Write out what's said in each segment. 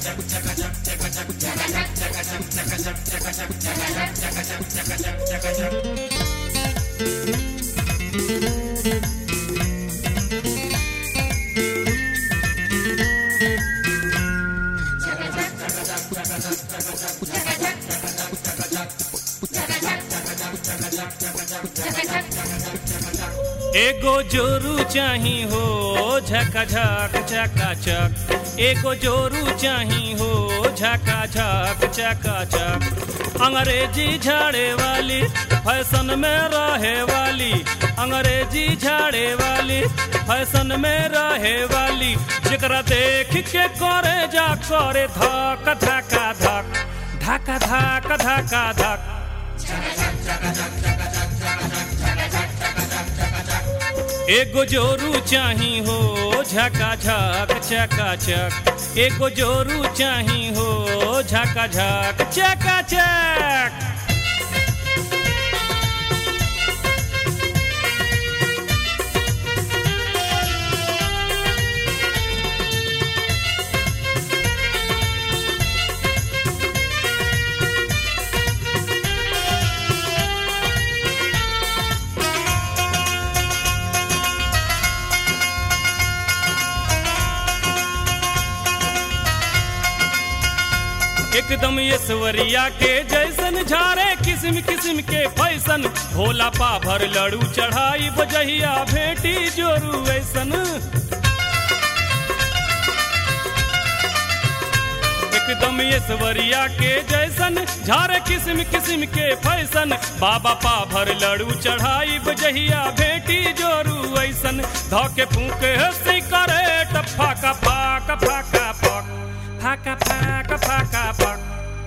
एगो जोरू चाही हो झकाझक चकाचक, एगो जोरू चाही हो झकाझक चकाचक। अंग्रेजी झाड़े वाली फैशन में रहे वाली, अंग्रेजी झाड़े वाली फैशन में रहे वाली, जेकरा देख के करे जा करे धक धका धक, धका धक धका धक। एगो जोरू चाही हो झकाझक चकाचक, एगो जोरू चाही हो झकाझक चकाचक। एकदम ऐश्वर्या के जैसन झारे किस्म किस्म के फैशन, भोला पाभर लड़ू चढ़ाई बजहिया भेटी जोरू ऐसन। एकदम ऐश्वर्या के जैसन झारे किस्म किस्म के फैशन, बाबा पाभर लड़ू चढ़ाई बजहिया भेटी जोरू ऐसन। धोके फूके हंसी करे टफाका फाका फाका फक, फाका फाका फाका फक।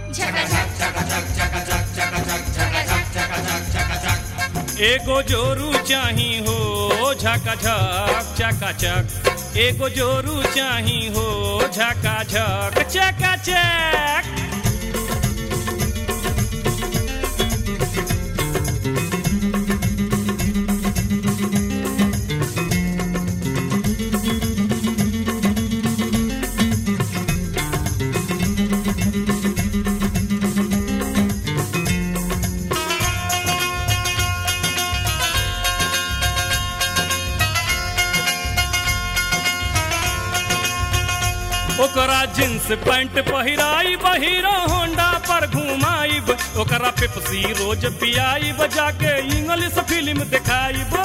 एगो जोरू चाही हो झकाझक चकाचक, एगो जोरू चाही हो झकाझक चकाचक। ओकरा जींस पैंट पहिराई हीरो होंडा पर घुमाइब, ओकरा पेप्सी रोज पियाइब, जाके इंग्लिश फिल्म दिखाइब।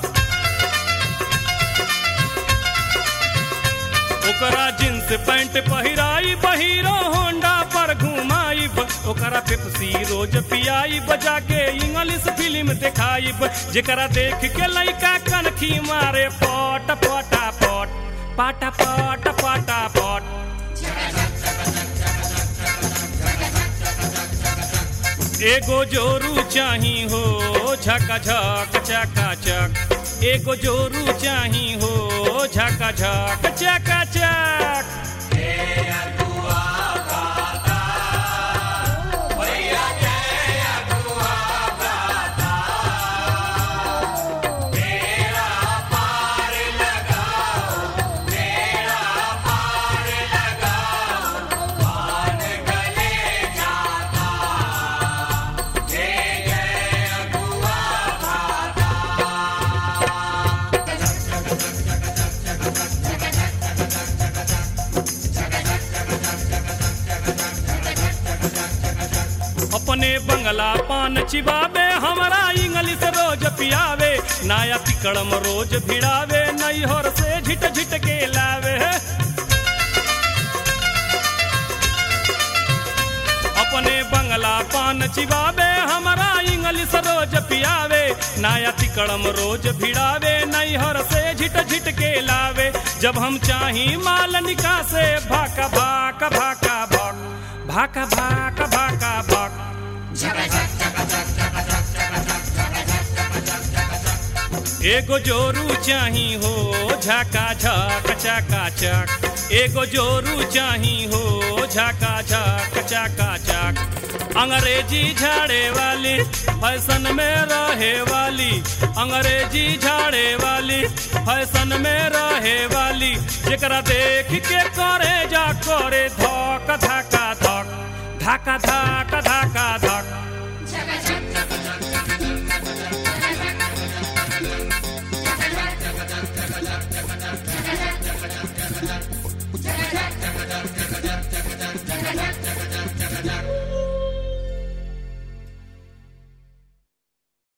ओकरा जींस पैंट पहिराई हीरो होंडा पर घुमाइब, ओकरा पेप्सी रोज पियाइब, जाके इंग्लिश फिल्म दिखाइब। जेकरा देख के लइका कनखी मारे पट पटा पट, पाटा पाटा पाटा पट। एगो जोरू चाही हो झकाझक चकाचक, एगो जोरू चाही हो झकाझक चकाचक। अपने बंगला पान चिबावे, हमारा इंग्लिश रोज पियावे, नया तिकड़म रोज भिड़ावे, नैहर से झिट झिट के लावे। अपने बंगला पान चिबावे, हमारा इंग्लिश रोज पियावे, नया तिकड़म रोज भिड़ावे, नैहर से झिट झिट के लावे। जब हम चाही माल निकासे भाका भाका भाका भक, भाका भाका भाका भक। एगो जोरू चाही हो झकाझक चकाचक, एगो जोरू चाही हो झकाझक चकाचक। अंग्रेजी झाड़े वाली फैशन में रहे वाली, अंग्रेजी झाड़े वाली फैशन में रहे वाली, एकरा देख के करे जा करे धक धका धक धका धक